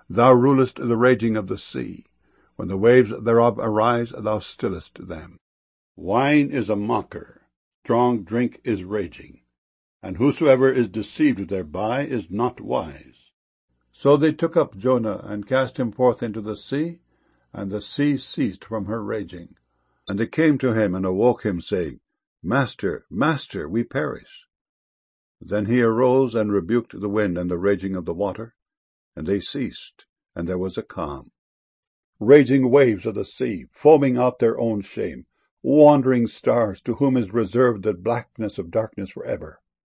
Thou rulest the raging of the sea. When the waves thereof arise, thou stillest them. Wine is a mocker, strong drink is raging, and whosoever is deceived thereby is not wise. So they took up Jonah, and cast him forth into the sea, and the sea ceased from her raging. And they came to him, and awoke him, saying, Master, Master, we perish. Then he arose, and rebuked the wind and the raging of the water, and they ceased, and there was a calm. Raging waves of the sea, foaming out their own shame, wandering stars, to whom is reserved the blackness of darkness forever.